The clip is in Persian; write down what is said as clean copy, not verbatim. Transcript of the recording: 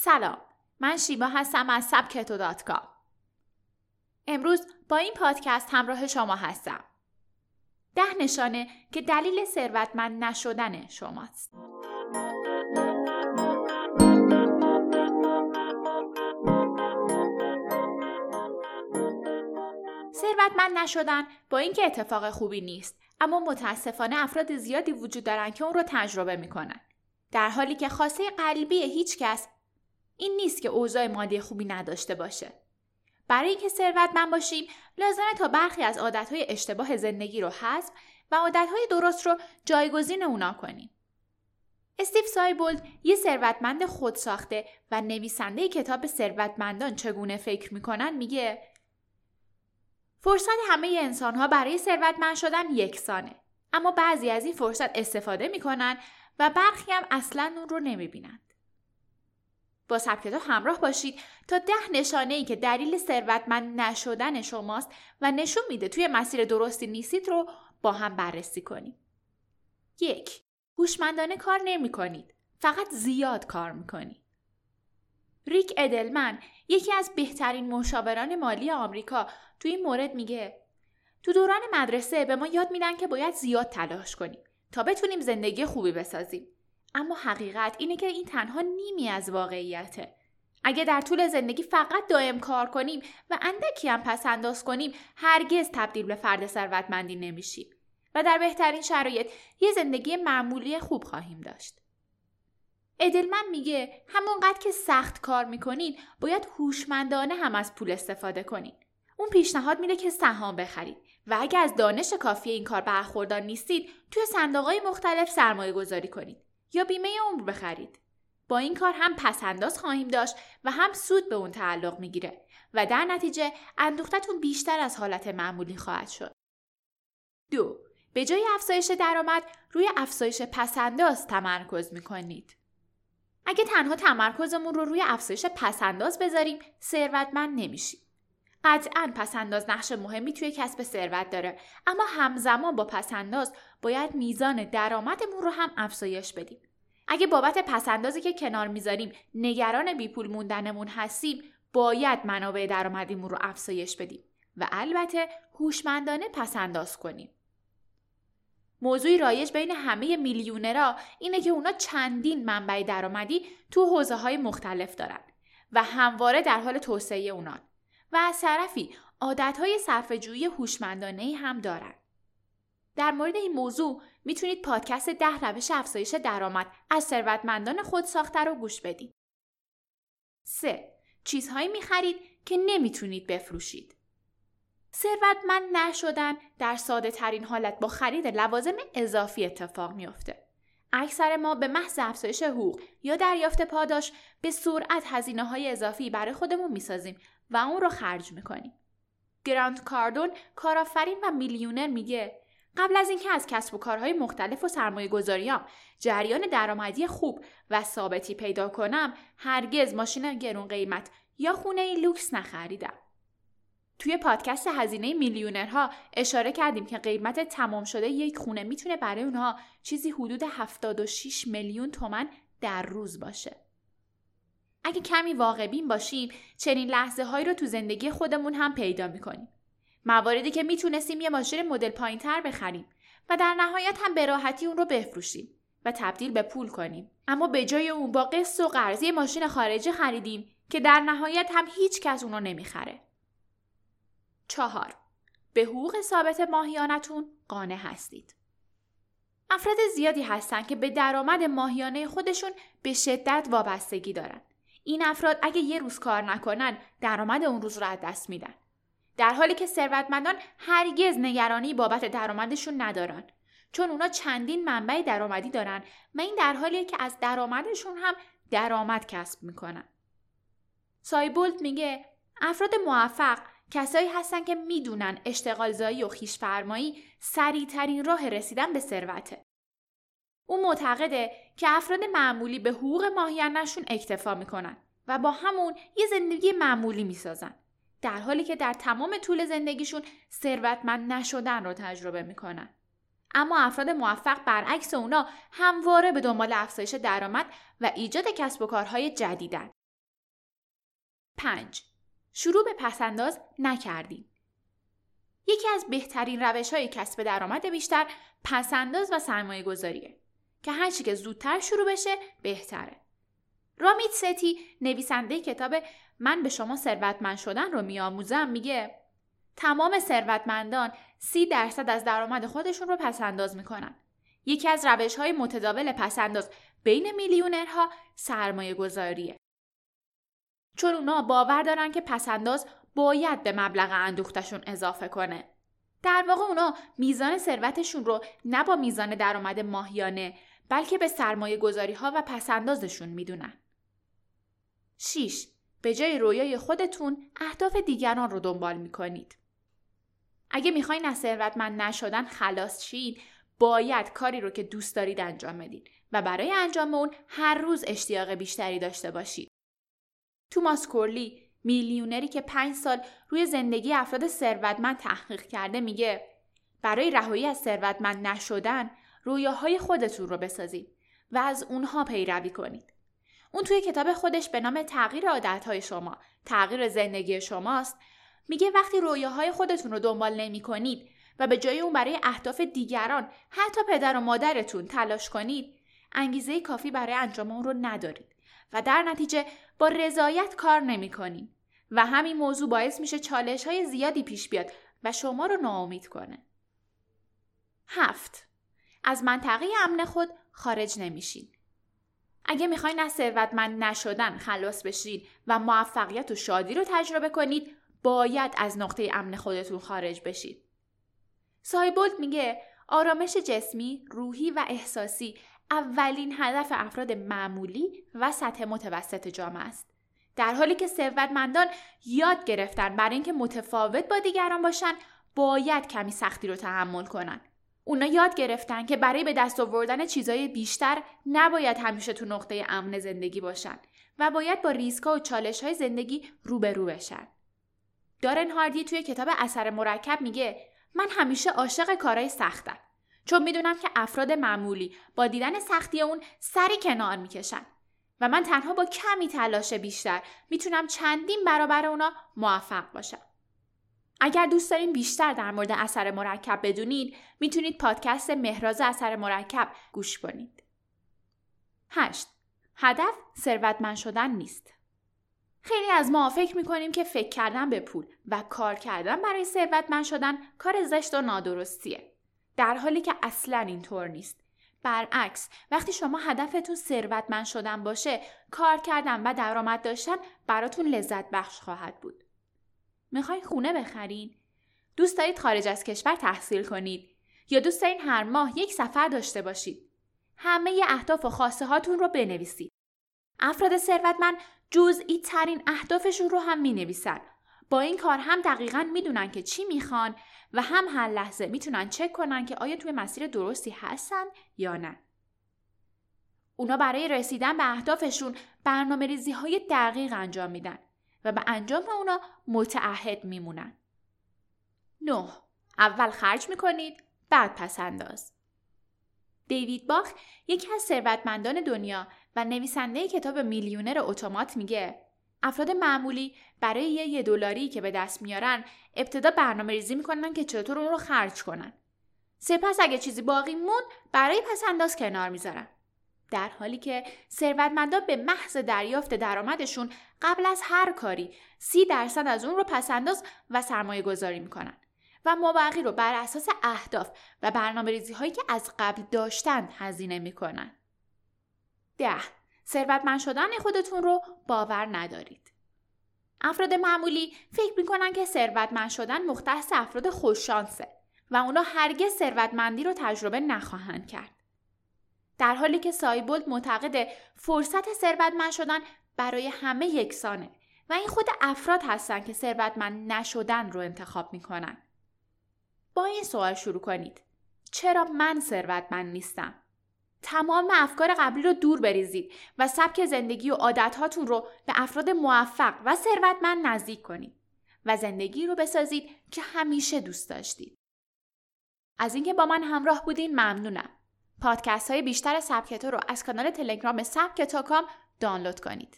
سلام، من شیما هستم از sabketo.com. امروز با این پادکست همراه شما هستم. 10 نشانه که دلیل ثروتمند نشدن شماست. ثروتمند نشدن با اینکه اتفاق خوبی نیست، اما متاسفانه افراد زیادی وجود دارن که اون رو تجربه میکنن. در حالی که خواسته قلبی هیچ کس این نیست که اوضاع مادی خوبی نداشته باشه. برای اینکه ثروتمند باشیم لازمه تا برخی از عادتهای اشتباه زندگی رو حذف و عادتهای درست رو جایگزین اونا کنیم. استیو سایبولد، یه ثروتمند خودساخته و نویسنده کتاب ثروتمندان چگونه فکر میکنن، میگه فرصت همه انسان‌ها برای ثروتمند شدن یکسانه، اما بعضی از این فرصت استفاده میکنن و برخی هم اصلاً اون رو نمیبینن. با سبکتو همراه باشید تا 10 نشانه‌ای که دلیل ثروتمند نشدن شماست و نشون میده توی مسیر درستی نیستید رو با هم بررسی کنیم. 1. هوشمندانه کار نمی‌کنید، فقط زیاد کار می‌کنید. ریک ادلمن، یکی از بهترین مشاوران مالی آمریکا، توی این مورد میگه تو دوران مدرسه به ما یاد میدن که باید زیاد تلاش کنیم تا بتونیم زندگی خوبی بسازیم. اما حقیقت اینه که این تنها نیمی از واقعیته. اگه در طول زندگی فقط دائم کار کنیم و اندکی هم پس انداز کنیم، هرگز تبدیل به فرد ثروتمندی نمیشیم و در بهترین شرایط یه زندگی معمولی خوب خواهیم داشت. ادلمن میگه همونقدر که سخت کار میکنین، باید هوشمندانه هم از پول استفاده کنین. اون پیشنهاد میده که سهام بخرید و اگه از دانش کافی این کار برخوردار نیستید، توی صندوق‌های مختلف سرمایه گذاری کنید یا بیمه عمر بخرید. با این کار هم پس‌انداز خواهیم داشت و هم سود به اون تعلق میگیره و در نتیجه اندوختتون بیشتر از حالت معمولی خواهد شد. 2. به جای افزایش درآمد روی افزایش پس‌انداز تمرکز میکنید. اگه تنها تمرکزمون رو روی افزایش پس‌انداز بذاریم، ثروتمند نمیشیم. قطعاً پس‌انداز نقش مهمی توی کسب ثروت داره، اما همزمان با پس‌انداز باید میزان درآمدمون رو هم افزایش بدیم. اگه بابت پس‌اندازی که کنار میذاریم نگران بیپول موندنمون هستیم، باید منابع درآمدیمون رو افزایش بدیم و البته هوشمندانه پس‌انداز کنیم. موضوعی رایج بین همه میلیونرها اینه که اونا چندین منبع درآمدی تو حوزه‌های مختلف دارن و همواره در حال توسعه اونان و از طرفی عادتهای صرفه‌جویی هوشمندانه‌ای هم دارن. در مورد این موضوع میتونید پادکست 10 روش افزایش درآمد از ثروتمندان خودساخته رو گوش بدید. 3. چیزهایی میخرید که نمیتونید بفروشید. ثروتمند نشدن در ساده ترین حالت با خرید لوازم اضافی اتفاق میفته. اکثر ما به محض افزایش حقوق یا دریافت پاداش به سرعت هزینه‌های اضافی برای خودمون میسازیم و اون رو خرج میکنیم. گرانت کاردون، کارآفرین و میلیونر، میگه قبل از اینکه از کسب و کارهای مختلف و سرمایه‌گذاریام جریان درآمدی خوب و ثابتی پیدا کنم، هرگز ماشین گرون قیمت یا خونه لوکس نخریدم. توی پادکست هزینه میلیونرها اشاره کردیم که قیمت تمام شده یک خونه میتونه برای اونها چیزی حدود 76 میلیون تومان در روز باشه. اگه کمی واقع بین باشیم، چنین لحظه هایی رو تو زندگی خودمون هم پیدا میکنیم. مواردی که میتونستیم یه ماشین مدل پایین‌تر بخریم و در نهایت هم به راحتی اون رو بفروشیم و تبدیل به پول کنیم. اما به جای اون با قسط و قرض یه ماشین خارجی خریدیم که در نهایت هم هیچ کس اون رو نمیخره. 4. به حقوق ثابت ماهیانتون قانع هستید. افراد زیادی هستن که به درآمد ماهیانه خودشون به شدت وابستگی دارن. این افراد اگه یه روز کار نکنن، درآمد اون روز رو از دست میدن. در حالی که ثروتمندان هرگز نگرانی بابت درآمدشون ندارن، چون اونا چندین منبع درآمدی دارن و این در حالیه که از درآمدشون هم درآمد کسب میکنن. سایبولد میگه افراد موفق کسایی هستن که میدونن اشتغالزایی و خویش‌فرمایی سریع‌ترین راه رسیدن به ثروته. او معتقده که افراد معمولی به حقوق ماهیانه‌شون اکتفا میکنن و با همون یه زندگی معمولی میسازن، در حالی که در تمام طول زندگیشون ثروتمند نشدن رو تجربه میکنن. اما افراد موفق برعکس اونا همواره به دنبال افزایش درآمد و ایجاد کسب و کارهای جدیدن 5. شروع به پس‌انداز نکردین. یکی از بهترین روش‌های کسب درآمد بیشتر پس‌انداز و سرمایه‌گذاریه که هر چی که زودتر شروع بشه بهتره. رامید ستی نویسنده کتاب من به شما ثروتمند شدن رو میآموزم میگه تمام ثروتمندان 30% از درآمد خودشون رو پس‌انداز میکنن. یکی از روش‌های متداول پس‌انداز بین میلیونرها سرمایه‌گذاریه. چون اونا باور دارن که پس‌انداز باید به مبلغ اندوختشون اضافه کنه. در واقع اونا میزان ثروتشون رو نه با میزان درآمد ماهیانه بلکه به سرمایه‌گذاری‌ها و پس‌اندازشون میدونن. 6. به جای رویای خودتون اهداف دیگران رو دنبال میکنید. اگه میخواین از ثروتمند نشدن خلاص شید، باید کاری رو که دوست دارید انجام بدید و برای انجام اون هر روز اشتیاق بیشتری داشته باشید. توماس کورلی، میلیونری که 5 سال روی زندگی افراد ثروتمند تحقیق کرده میگه برای رهایی از ثروتمند نشدن رویاهای خودتون رو بسازید و از اونها پیروی کنید. اون توی کتاب خودش به نام تغییر عادتهای شما، تغییر زندگی شماست، میگه وقتی رویاهای خودتون رو دنبال نمی کنید و به جای اون برای اهداف دیگران حتی پدر و مادرتون تلاش کنید، انگیزه کافی برای انجام اون رو ندارید و در نتیجه با رضایت کار نمی کنید و همین موضوع باعث میشه چالش‌های زیادی پیش بیاد و شما رو ناامید کنه. 7. از منطقه امن خود خارج نمیشین. اگه میخواین از ثروتمند نشدن خلاص بشید و موفقیت و شادی رو تجربه کنید، باید از نقطه امن خودتون خارج بشید. سایبولت میگه آرامش جسمی، روحی و احساسی اولین هدف افراد معمولی و سطح متوسط جامعه است. در حالی که ثروتمندان یاد گرفتن برای اینکه متفاوت با دیگران باشن، باید کمی سختی رو تحمل کنن. اونا یاد گرفتن که برای به دست آوردن چیزای بیشتر نباید همیشه تو نقطه امن زندگی باشن و باید با ریسک‌ها و چالش‌های زندگی روبرو بشن. دارن هاردی توی کتاب اثر مرکب میگه من همیشه عاشق کارهای سختم، چون میدونم که افراد معمولی با دیدن سختی اون سری کنار میکشن و من تنها با کمی تلاش بیشتر میتونم چندین برابر اونا موفق باشم. اگر دوست دارین بیشتر در مورد اثر مرکب بدونید، میتونید پادکست مهراز اثر مرکب گوش کنید. 8. هدف ثروتمند شدن نیست. خیلی از ما فکر میکنیم که فکر کردن به پول و کار کردن برای ثروتمند شدن کار زشت و نادرستیه، در حالی که اصلاً اینطور نیست. برعکس، وقتی شما هدفتون ثروتمند شدن باشه، کار کردن و درآمد داشتن براتون لذت بخش خواهد بود. میخواین خونه بخرین؟ دوست دارید خارج از کشور تحصیل کنید؟ یا دوست دارین هر ماه یک سفر داشته باشید؟ همه اهداف و خواسته هاتون رو بنویسید. افراد ثروتمند جزئی ترین اهدافشون رو هم مینویسن. با این کار هم دقیقاً میدونن که چی میخوان و هم هر لحظه میتونن چک کنن که آیا توی مسیر درستی هستن یا نه. اونا برای رسیدن به اهدافشون برنامه‌ریزی‌های دقیق انجام میدن و به انجام اونا متعهد میمونن. 9. اول خرج میکنید، بعد پس‌انداز. دیوید باخ، یکی از ثروتمندان دنیا و نویسنده کتاب میلیونر اتومات میگه افراد معمولی برای $1 که به دست میارن ابتدا برنامه‌ریزی میکنن که چطور اون رو خرج کنن. سپس اگه چیزی باقی موند برای پس‌انداز کنار میذارن. در حالی که ثروتمندان به محض دریافت درآمدشون قبل از هر کاری 30% از اون رو پس‌انداز و سرمایه گذاری میکنن و مابقی رو بر اساس اهداف و برنامه‌ریزی هایی که از قبل داشتن هزینه میکنن. 10. ثروتمند شدن خودتون رو باور ندارید. افراد معمولی فکر میکنن که ثروتمند شدن مختص افراد خوششانسه و اونا هرگز ثروتمندی رو تجربه نخواهند کرد. در حالی که سایبولت معتقد فرصت ثروتمند شدن برای همه یکسانه و این خود افراد هستن که ثروتمند نشدن رو انتخاب میکنن. با این سوال شروع کنید: چرا من ثروتمند نیستم؟ تمام افکار قبلی رو دور بریزید و سبک زندگی و عادت‌هاتون رو به افراد موفق و ثروتمند نزدیک کنید و زندگی رو بسازید که همیشه دوست داشتید. از اینکه با من همراه بودین ممنونم. پادکست های بیشتر سبک تو رو از کانال تلگرام سبک تا کام دانلود کنید.